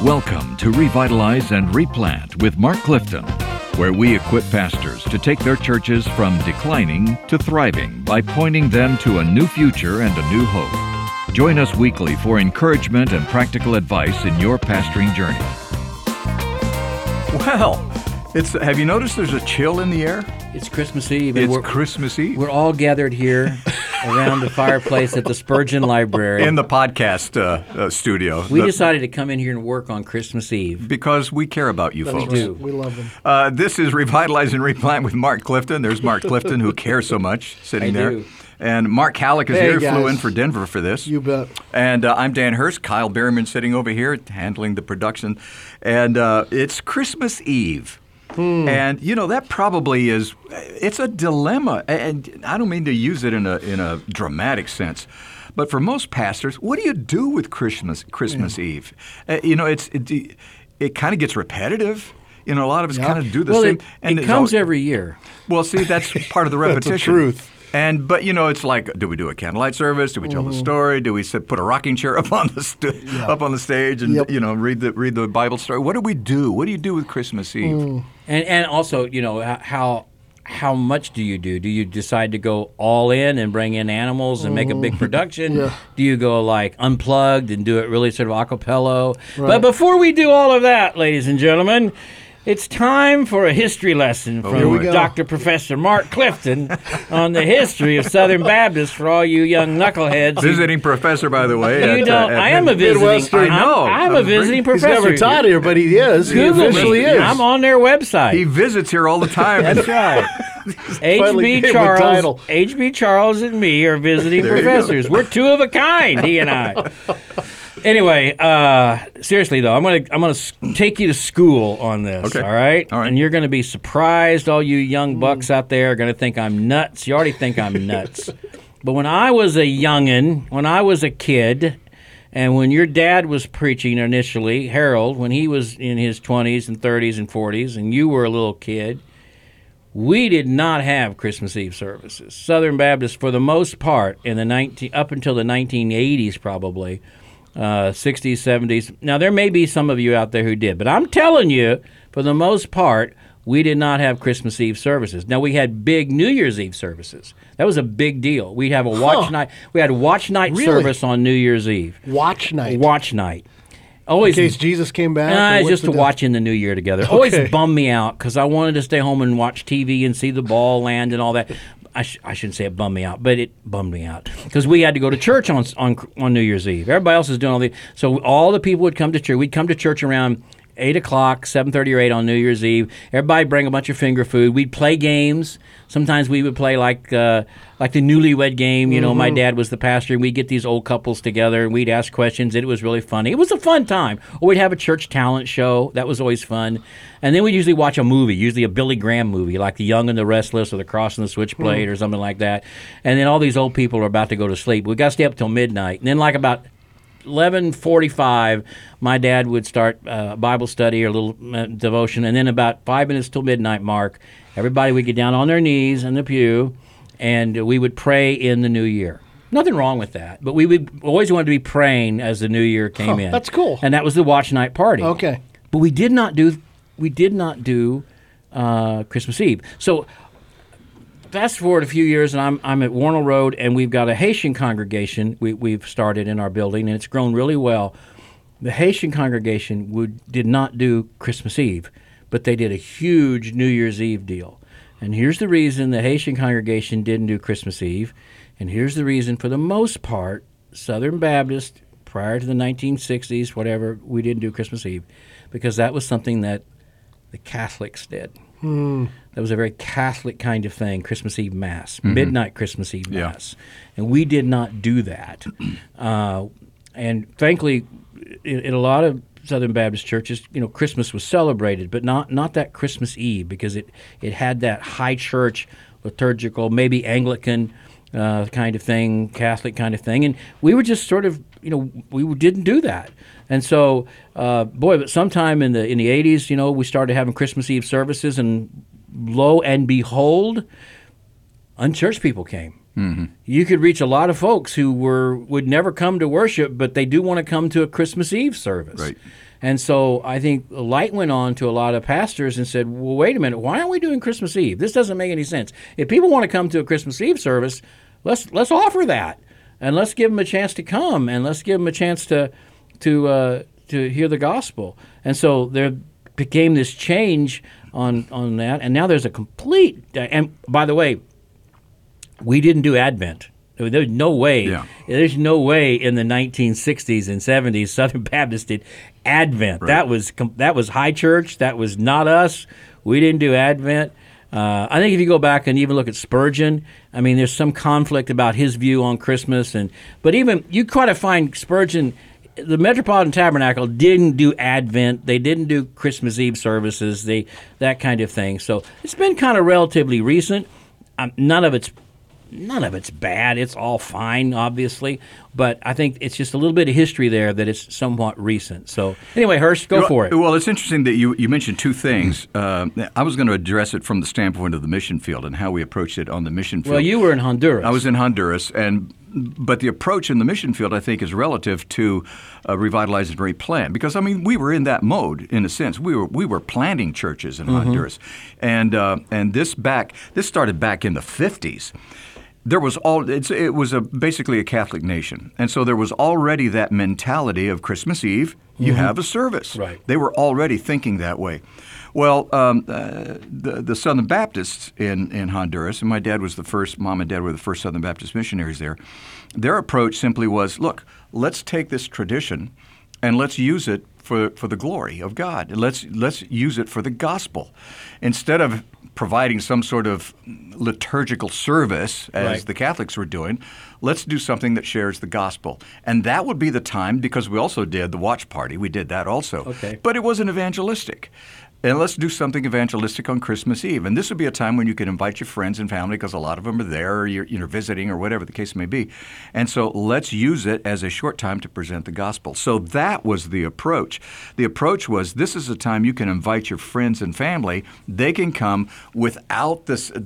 Welcome to Revitalize and Replant with Mark Clifton, where we equip pastors to take their churches from declining to thriving by pointing them to a new future and a new hope. Join us weekly for encouragement and practical advice in your pastoring journey. Well, have you noticed there's a chill in the air? It's Christmas Eve. It's Christmas Eve. We're all gathered here around the fireplace at the Spurgeon Library. In the podcast studio. We decided to come in here and work on Christmas Eve. Because we care about you folks. We do. We love them. This is Revitalize and Replant with Mark Clifton. There's Mark Clifton, who cares so much, sitting there. Do. And Mark Halleck is Hey, here, guys. flew in for Denver for this. You bet. And I'm Dan Hurst, Kyle Berryman sitting over here, handling the production. And it's Christmas Eve. And, you know, that probably it's a dilemma. And I don't mean to use it in a dramatic sense. But for most pastors, what do you do with Christmas Eve? It kind of gets repetitive. You know, a lot of us kind of do the same. It comes every year. Well, see, that's part of the repetition. That's the truth. But you know, it's like, do we do a candlelight service? Do we tell the story? Do we put a rocking chair up on the up on the stage and read the Bible story? What do we do? What do you do with Christmas Eve? And also, you know, how much do you do? Do you decide to go all in and bring in animals and make a big production? Yeah. Do you go like unplugged and do it really sort of a cappella? Right. But before we do all of that, ladies and gentlemen, it's time for a history lesson Here we from go. Dr. Professor Mark Clifton on the history of Southern Baptists for all you young knuckleheads. Visiting professor, by the way. You don't. I am a visiting. Midwestern. I know. I'm a visiting He's professor. never taught here, but he is. He Google officially me. is. I'm on their website. He visits here all the time. That's right. finally HB gave him a title. Charles and me are visiting There you go. professors. We're two of a kind, he and I. Anyway, seriously though, I'm gonna take you to school on this. Okay. All right. All right. And you're gonna be surprised. All you young bucks out there are gonna think I'm nuts. You already think I'm nuts. But when I was a youngin', when I was a kid, and when your dad was preaching initially, Harold, when he was in his 20s and 30s and 40s, and you were a little kid, we did not have Christmas Eve services. Southern Baptists, for the most part, up until the 1980s probably, 60s, 70s. Now, there may be some of you out there who did, but I'm telling you, for the most part, we did not have Christmas Eve services. Now, we had big New Year's Eve services. That was a big deal. We'd have a watch night. We had a watch night Really? service on New Year's Eve. Watch night. Watch night. In Always case Jesus came back. or what's just the to deal? watch in the new year together. Okay. Always bummed me out because I wanted to stay home and watch TV and see the ball land and all that. I shouldn't say it bummed me out, but it bummed me out because we had to go to church on New Year's Eve. Everybody else is doing all the so all the people would come to church. We'd come to church around 8 o'clock, 7:30 or 8 on New Year's Eve. Everybody bring a bunch of finger food. We'd play games. Sometimes we would play like the newlywed game. You know, my dad was the pastor, and we'd get these old couples together, and we'd ask questions. It was really funny. It was a fun time. Or we'd have a church talent show. That was always fun. And then we'd usually watch a movie, usually a Billy Graham movie, like The Young and the Restless or The Cross and the Switchblade or something like that. And then all these old people are about to go to sleep. We got to stay up till midnight. And then like about 11:45, my dad would start Bible study or a little devotion, and then about 5 minutes till midnight, Mark, everybody would get down on their knees in the pew, and we would pray in the new year. Nothing wrong with that, but we would always wanted to be praying as the new year came in. That's cool. And that was the watch night party. Okay. But we did not do Christmas Eve. So fast forward a few years, and I'm at Warnell Road, and we've got a Haitian congregation we've started in our building, and it's grown really well. The Haitian congregation did not do Christmas Eve, but they did a huge New Year's Eve deal. And here's the reason the Haitian congregation didn't do Christmas Eve, and here's the reason, for the most part, Southern Baptist, prior to the 1960s, whatever, we didn't do Christmas Eve, because that was something that the Catholics did. That was a very Catholic kind of thing, Christmas Eve Mass, midnight Christmas Eve Mass. And we did not do that. And frankly, in a lot of Southern Baptist churches, you know, Christmas was celebrated, but not that Christmas Eve, because it had that high church, liturgical, maybe Anglican kind of thing, Catholic kind of thing. And we were just sort of, you know, we didn't do that. And so, but sometime in the 80s, you know, we started having Christmas Eve services, and lo and behold, unchurched people came. You could reach a lot of folks who would never come to worship, but they do want to come to a Christmas Eve service. Right. And so I think the light went on to a lot of pastors and said, well, wait a minute, why aren't we doing Christmas Eve? This doesn't make any sense. If people want to come to a Christmas Eve service, let's offer that, and let's give them a chance to come, and let's give them a chance to hear the gospel. And so there became this change on that, and now there's a complete. And by the way, we didn't do Advent. There's no way. Yeah. There's no way in the 1960s and 70s Southern Baptists did Advent. Right. That was high church. That was not us. We didn't do Advent. I think if you go back and even look at Spurgeon, I mean, there's some conflict about his view on Christmas, but even you try to find Spurgeon. The Metropolitan Tabernacle didn't do Advent. They didn't do Christmas Eve services. That kind of thing. So it's been kind of relatively recent. None of it's bad. It's all fine, obviously. But I think it's just a little bit of history there that it's somewhat recent. So anyway, Hirsch, go for it. Well, it's interesting that you mentioned two things. I was going to address it from the standpoint of the mission field and how we approached it on the mission field. Well, you were in Honduras. I was in Honduras, but the approach in the mission field, I think, is relative to Revitalize and Replant. Because, I mean, we were in that mode, in a sense. We were planting churches in Honduras. And this started back in the 50s. There was it was basically a Catholic nation, and so there was already that mentality of Christmas Eve. You have a service. Right. They were already thinking that way. Well, the Southern Baptists in Honduras, and my dad was the first. Mom and Dad were the first Southern Baptist missionaries there. Their approach simply was, look, let's take this tradition and let's use it for the glory of God. Let's use it for the gospel, instead of providing some sort of liturgical service as the Catholics were doing. Let's do something that shares the gospel. And that would be the time, because we also did the watch party. We did that also. Okay. But it wasn't evangelistic. And let's do something evangelistic on Christmas Eve. And this would be a time when you could invite your friends and family, because a lot of them are there, or you're visiting, or whatever the case may be. And so let's use it as a short time to present the gospel. So that was the approach. The approach was, this is a time you can invite your friends and family. They can come without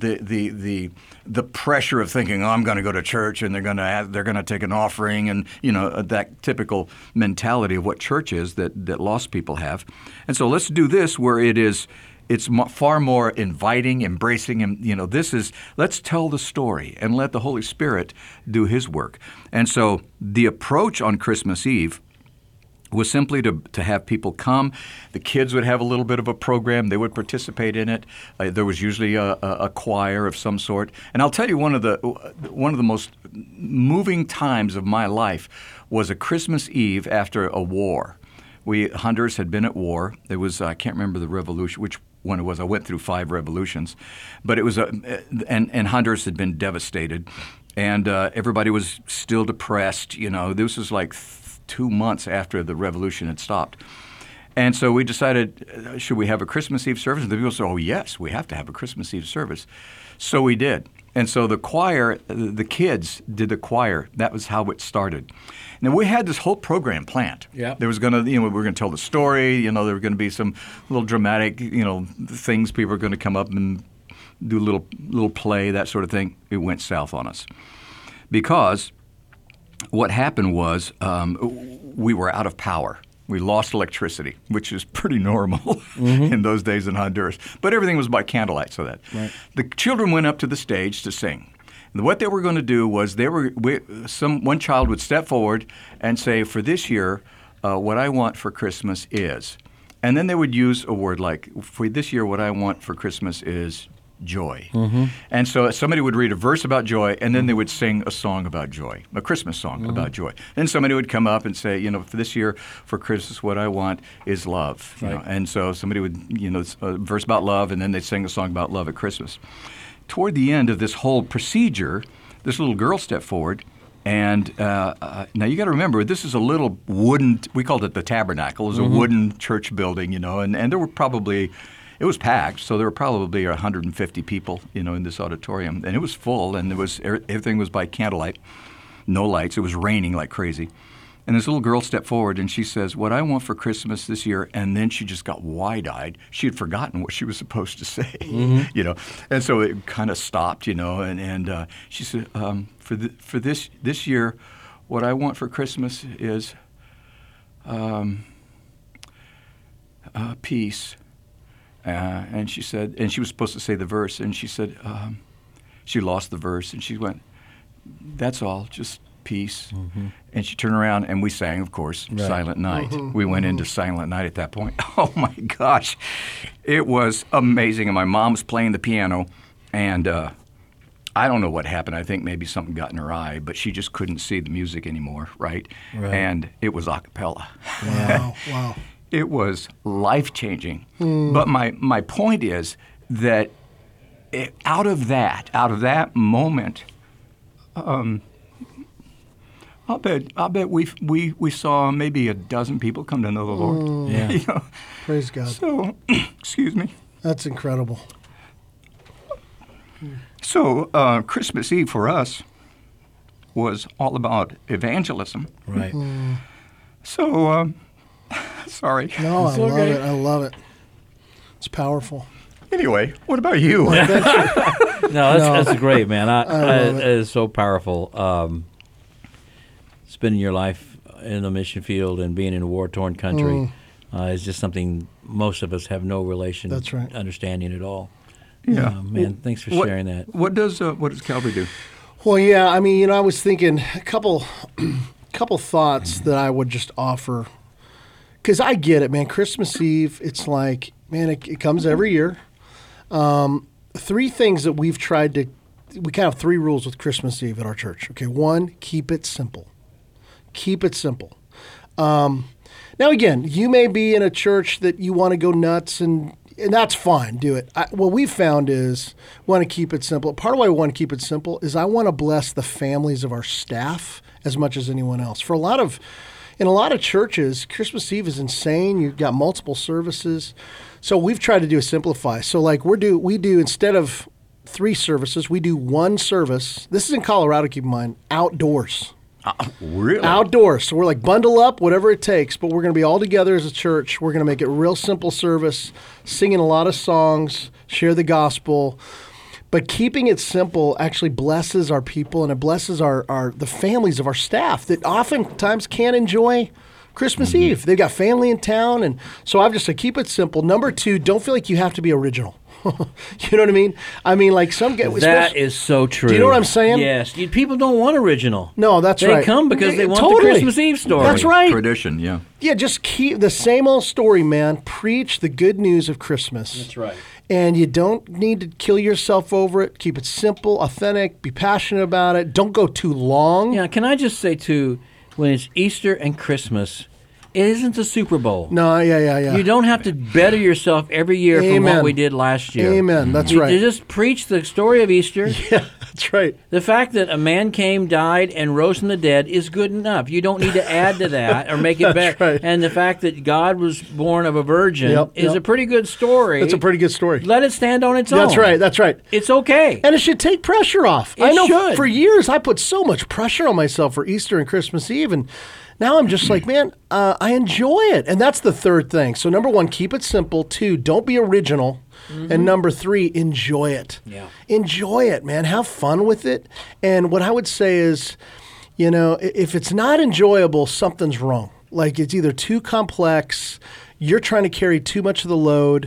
the pressure of thinking, oh, I'm going to go to church and they're going to take an offering, and that typical mentality of what church is that lost people have. And so let's do this where it's far more inviting, embracing, and let's tell the story and let the Holy Spirit do His work. And so the approach on Christmas Eve was simply to have people come. The kids would have a little bit of a program. They would participate in it. There was usually a choir of some sort. And I'll tell you, one of the most moving times of my life was a Christmas Eve after a war. Honduras had been at war. It was, I can't remember the revolution, which one it was. I went through 5 revolutions. But it was and Honduras had been devastated. And everybody was still depressed. This was like 2 months after the revolution had stopped. And so we decided, should we have a Christmas Eve service? And the people said, oh, yes, we have to have a Christmas Eve service. So we did. And so the choir, the kids did the choir. That was how it started. Now, we had this whole program planned. Yeah. There was going to, we were going to tell the story. There were going to be some little dramatic, things. People were going to come up and do a little play, that sort of thing. It went south on us. Because what happened was we were out of power. We lost electricity, which is pretty normal in those days in Honduras. But everything was by candlelight, so that. Right. The children went up to the stage to sing. And what they were going to do was one child would step forward and say, for this year, what I want for Christmas is. And then they would use a word like, for this year, what I want for Christmas is joy. And so somebody would read a verse about joy, and then they would sing a song about joy, a Christmas song about joy. Then somebody would come up and say, for this year, for Christmas, what I want is love. Right. And so somebody would, a verse about love, and then they'd sing a song about love at Christmas. Toward the end of this whole procedure, this little girl stepped forward, and now you got to remember, this is a little wooden, we called it the tabernacle. It was a wooden church building, and there were probably, it was packed, so there were probably 150 people, in this auditorium. And it was full, and everything was by candlelight, no lights. It was raining like crazy. And this little girl stepped forward and she says, "What I want for Christmas this year," and then she just got wide-eyed. She had forgotten what she was supposed to say, you know. And so it kind of stopped, you know, and she said, for this year, what I want for Christmas is peace. And she said, and she was supposed to say the verse, and she said, she lost the verse, and she went, "That's all, just peace." And she turned around, and we sang, of course, Silent Night. We went into Silent Night at that point. Oh, my gosh. It was amazing. And my mom was playing the piano, and I don't know what happened. I think maybe something got in her eye, but she just couldn't see the music anymore, right? And it was a cappella. Wow, wow. It was life-changing. But my point is that out of that moment, I'll bet we saw maybe a dozen people come to know the Lord. Yeah. You know? Praise God. So, excuse me. That's incredible. So Christmas Eve for us was all about evangelism. Right. So, sorry. No, I love it. I love it. It's powerful. Anyway, what about you? No, that's great, man. I love it is so powerful. Spending your life in the mission field and being in a war-torn country is just something most of us have no understanding at all. Yeah, man. Thanks for sharing that. What does Calvary do? Well, yeah. I mean, I was thinking a couple thoughts that I would just offer, because I get it, man. Christmas Eve, it's like, man, it comes every year. Three things that we kind of have three rules with Christmas Eve at our church. Okay, one, keep it simple. Keep it simple. Now, again, you may be in a church that you want to go nuts, and that's fine. Do it. What we found is want to keep it simple. Part of why we want to keep it simple is I want to bless the families of our staff as much as anyone else. In a lot of churches, Christmas Eve is insane. You've got multiple services. So we've tried to do a simplify. So like we do instead of 3 services, we do 1 service. This is in Colorado, keep in mind, outdoors. Really? Outdoors. So we're like bundle up, whatever it takes, but we're going to be all together as a church. We're going to make it a real simple service, singing a lot of songs, share the gospel. But keeping it simple actually blesses our people, and it blesses the families of our staff that oftentimes can't enjoy Christmas Eve. They've got family in town, and so I've just said keep it simple. Number 2, don't feel like you have to be original. You know what I mean? I mean, like some get that is so true. Do you know what I'm saying? Yes. People don't want original. No, that's right. They come because they want the Christmas Eve story. That's right. Tradition, yeah. Yeah, just keep the same old story, man. Preach the good news of Christmas. That's right. And you don't need to kill yourself over it. Keep it simple, authentic, be passionate about it. Don't go too long. Yeah, can I just say, too, when it's Easter and Christmas, it isn't the Super Bowl. No, yeah. You don't have to better yourself every year from what we did last year. Amen. That's right. You just preach the story of Easter. Yeah, that's right. The fact that a man came, died, and rose from the dead is good enough. You don't need to add to that or make it better. Right. And the fact that God was born of a virgin is a pretty good story. It's a pretty good story. Let it stand on its own. That's right. It's okay. And it should take pressure off. It should. For years I put so much pressure on myself for Easter and Christmas Eve, and now I'm just like, man, I enjoy it. And that's the third thing. So number 1, keep it simple. 2, don't be original. And number 3, enjoy it. Yeah. Enjoy it, man. Have fun with it. And what I would say is, you know, if it's not enjoyable, something's wrong. Like it's either too complex, you're trying to carry too much of the load,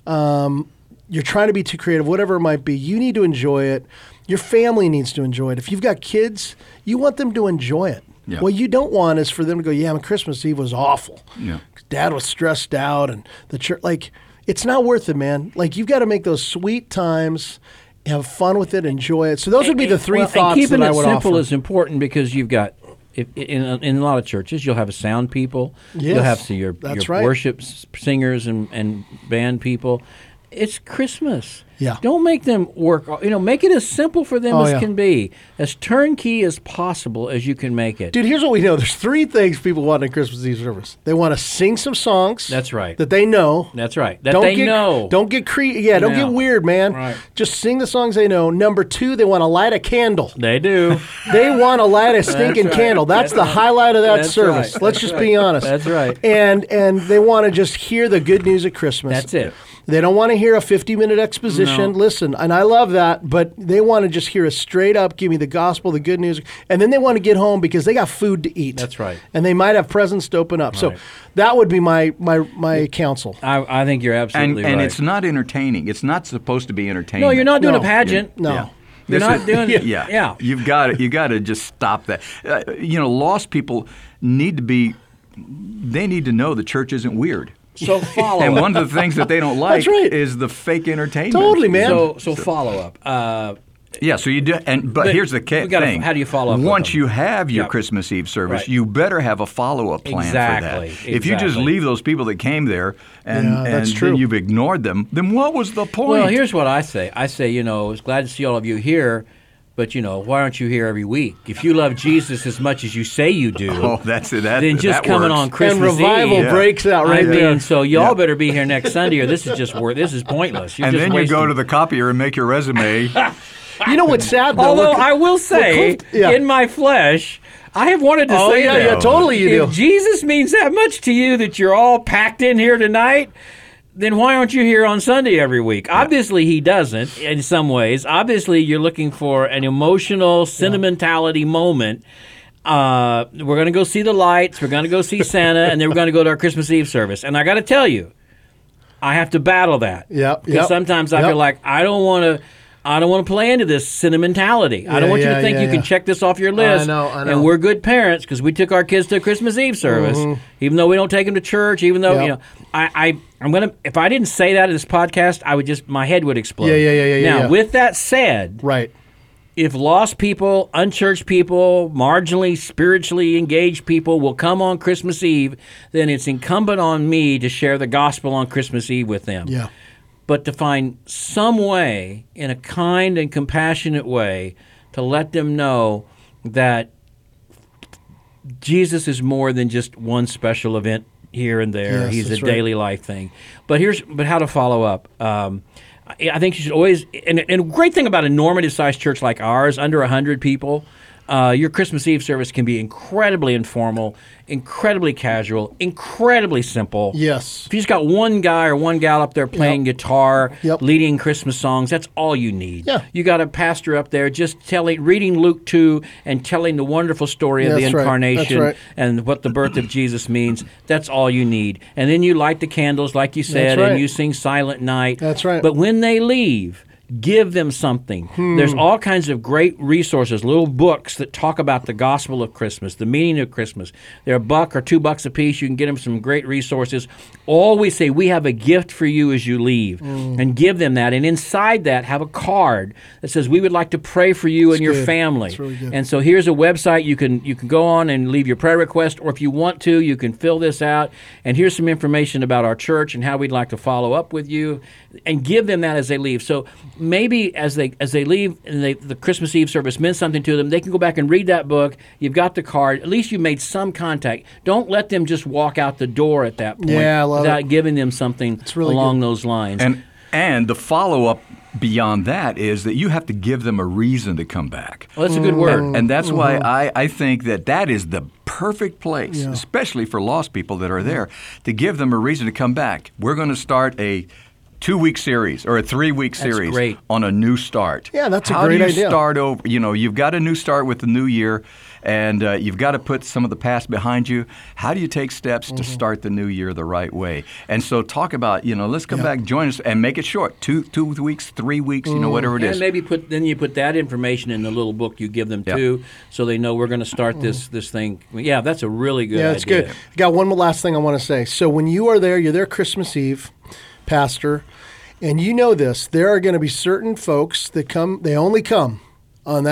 you're trying to be too creative, whatever it might be. You need to enjoy it. Your family needs to enjoy it. If you've got kids, you want them to enjoy it. Yeah. What you don't want is for them to go, yeah, my Christmas Eve was awful. Yeah. Dad was stressed out, and the church, like, it's not worth it, man. Like, you've got to make those sweet times, have fun with it, enjoy it. So those would be the 3 thoughts that I would offer. Keeping it simple is important because you've got, in a lot of churches, you'll have a sound people. Yes, you'll have your right. worship singers and band people. It's Christmas. Yeah. Don't make them work. Make it as simple for them Oh, as yeah. can be, as turnkey as possible as you can make it. Dude, here's what we know. There's 3 things people want in Christmas Eve service. They want to sing some songs. That's right. That they know. That's right. That they know. Don't get don't Yeah. get weird, man. Right. Just sing the songs they know. Number 2, they want to light a candle. They do. They want to light a stinking right. candle. That's the highlight of that That's service. right. Let's just be honest. That's right. And they want to just hear the good news of Christmas. That's it. They don't want to hear a 50-minute exposition. No. Listen, and I love that, but they want to just hear a straight up, give me the gospel, the good news, and then they want to get home because they got food to eat. That's right. And they might have presents to open up. So Right. that would be my counsel. I think you're absolutely And right. it's not entertaining. It's not supposed to be entertaining. No, you're not doing No. a pageant. No. Yeah. You're not doing it. Yeah. Yeah. You got to just stop that. Lost people need to be. They need to know the church isn't weird. So follow And up. one of the things that they don't like That's right. is the fake entertainment. Totally, man. So follow up. Yeah, so you do, but here's the we gotta- thing. how do you follow up with Once them? you have your Yep. Christmas Eve service, Right. you better have a follow-up plan Exactly, for that. If you just exactly. leave those people that came there and, Yeah, that's and true. then you've ignored them, then what was the point? Well, here's what I say. I say, it's glad to see all of you here, but why aren't you here every week? If you love Jesus as much as you say you do, Oh, that's it. That, then just that coming works. on Christmas And revival Eve. Yeah. breaks out right I there. mean, so y'all better be here next Sunday, or this is pointless. You're And just then you go wasting- to the copier and make your resume. You know what's sad, though? Although Look- I will say, Cliff- yeah. in my flesh, I have wanted to Oh, say yeah, that. yeah, totally you If do. Jesus means that much to you that you're all packed in here tonight, then why aren't you here on Sunday every week? Obviously, he doesn't in some ways. Obviously, you're looking for an emotional sentimentality moment. We're going to go see the lights. We're going to go see Santa, and then we're going to go to our Christmas Eve service. And I got to tell you, I have to battle that. Yep, Because yep, sometimes I yep. feel like I don't want to play into this sentimentality. I don't want you to think you can check this off your list. I know. And we're good parents because we took our kids to a Christmas Eve service, even though we don't take them to church. Even though Yep. I'm gonna. If I didn't say that in this podcast, my head would explode. Yeah, Now, yeah. with that said, Right. if lost people, unchurched people, marginally spiritually engaged people will come on Christmas Eve, then it's incumbent on me to share the gospel on Christmas Eve with them. Yeah. But to find some way, in a kind and compassionate way, to let them know that Jesus is more than just one special event here and there. Yes, He's a that's right. daily life thing. But how to follow up. I think you should always, and a great thing about a normative-sized church like ours, under 100 people, your Christmas Eve service can be incredibly informal, incredibly casual, incredibly simple. Yes. If you just got one guy or one gal up there playing guitar, Yep. leading Christmas songs, that's all you need. Yeah. You got a pastor up there just reading Luke 2 and telling the wonderful story of the That's right. incarnation That's right. and what the birth of Jesus means. That's all you need. And then you light the candles, like you said, That's right. and you sing Silent Night. That's right. But when they leave, give them something. There's all kinds of great resources, little books that talk about the gospel of Christmas, the meaning of Christmas. They're $1 or $2 a piece. You can get them some great resources. Always say, we have a gift for you as you leave, and give them that. And inside that, have a card that says, we would like to pray for you and your good. family. That's really good. And so here's a website you can go on and leave your prayer request, or if you want to, you can fill this out. And here's some information about our church and how we'd like to follow up with you, and give them that as they leave. So maybe as they leave and the Christmas Eve service meant something to them, they can go back and read that book. You've got the card. At least you made some contact. Don't let them just walk out the door at that point Yeah, I love without it. giving them something really along good. those lines. And the follow-up beyond that is that you have to give them a reason to come back. Well, that's a good word. And that's why I think that is the perfect place, especially for lost people that are there, to give them a reason to come back. We're going to start a 2-week series or a 3-week series great. on a new start. Yeah, that's a How great do you idea. start over? You've got a new start with the new year, and you've got to put some of the past behind you. How do you take steps to start the new year the right way? And so talk about, let's come back, join us, and make it short. 2 weeks, 3 weeks, whatever it is. And maybe you put that information in the little book you give them Yeah. too, so they know we're going to start this thing. Yeah, that's a really good idea. Yeah, it's good. I got one more last thing I want to say. So when you're there Christmas Eve, Pastor, and you know this, there are going to be certain folks that come, they only come on that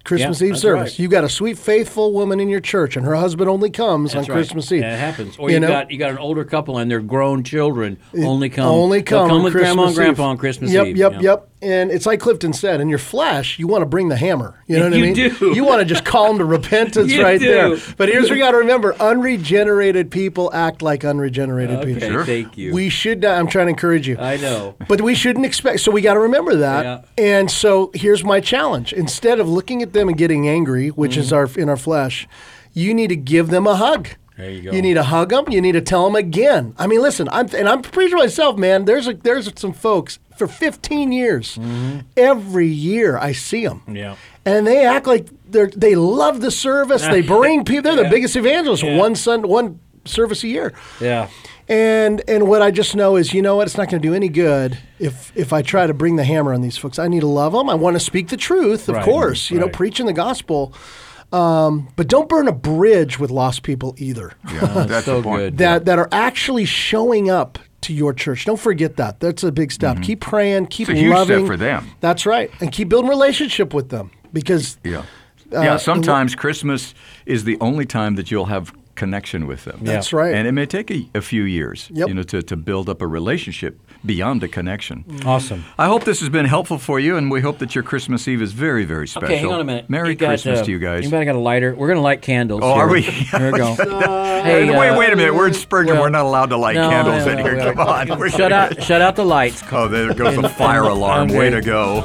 Christmas Yeah, Eve that's service. right. You got a sweet, faithful woman in your church, and her husband only comes That's on right. Christmas Eve. Yeah, it happens. Or You you know? got an older couple and their grown children only come. Only come They'll come on with Christmas grandma and Eve. grandpa on Christmas Yep, Eve. Yep, Yeah. yep. And it's like Clifton said, in your flesh, you want to bring the hammer. You know what I You mean? do. You want to just call them to repentance You right do. there. But here's what we got to remember: unregenerated people act like unregenerated Okay, people. thank you. We should. I'm trying to encourage you. I know. But we shouldn't expect. So we got to remember that. Yeah. And so here's my challenge: instead of looking at them and getting angry, which is in our flesh, you need to give them a hug. There you go. You need to hug them. You need to tell them again. I mean, listen. I'm preaching to myself, man. There's some folks for 15 years. Every year I see them. Yeah. And they act like they love the service. They bring people. They're the Yeah. biggest evangelists. Yeah. One service a year. Yeah. And what I just know is, you know what? It's not going to do any good if I try to bring the hammer on these folks. I need to love them. I want to speak the truth, of Right, course. You know, right. preaching the gospel. But don't burn a bridge with lost people either. Yeah, that's so the point. good. That are actually showing up to your church. Don't forget that. That's a big step. Keep praying. Keep It's a huge loving. step for them. That's right, and keep building relationship with them because Yeah. Sometimes Christmas is the only time that you'll have connection with them. That's right. And it may take a few years, Yep. to build up a relationship beyond a connection. Awesome. I hope this has been helpful for you, and we hope that your Christmas Eve is very, very special. Okay, hang on a minute. Merry You got, Christmas to you guys. Anybody got a lighter? We're going to light candles. Oh, here. are we? Here we go. Wait a minute. We're in Spurgeon. well, We're not allowed to light no, candles no, in no, here. no. Come on. Shut out the lights. Oh, there goes the And- fire and- alarm. okay. Way to go.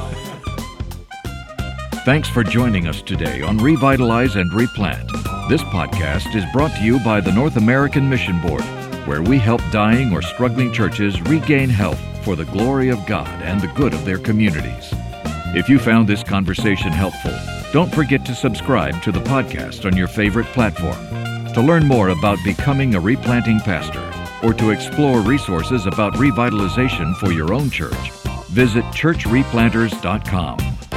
Thanks for joining us today on Revitalize and Replant. This podcast is brought to you by the North American Mission Board, where we help dying or struggling churches regain health for the glory of God and the good of their communities. If you found this conversation helpful, don't forget to subscribe to the podcast on your favorite platform. To learn more about becoming a replanting pastor or to explore resources about revitalization for your own church, visit churchreplanters.com.